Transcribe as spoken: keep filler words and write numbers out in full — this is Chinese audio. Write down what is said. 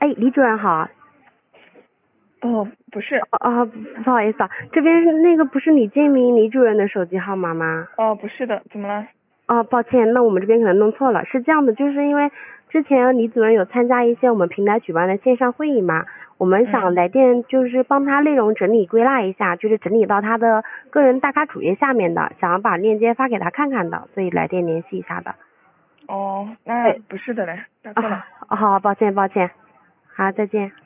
哎，李主任好。 哦，不是。 哦哦，不好意思啊，这边是那个不是李建明李主任的手机号码吗？ 哦，不是的，怎么了？ 哦，抱歉，那我们这边可能弄错了。是这样的，就是因为之前李主任有参加一些我们平台举办的线上会议嘛，我们想来电就是帮他内容整理归纳一下，就是整理到他的个人大咖主页下面的，想要把链接发给他看看的，所以来电联系一下的。 哦，那不是的嘞，打错了。 啊，好，抱歉抱歉，好，再见。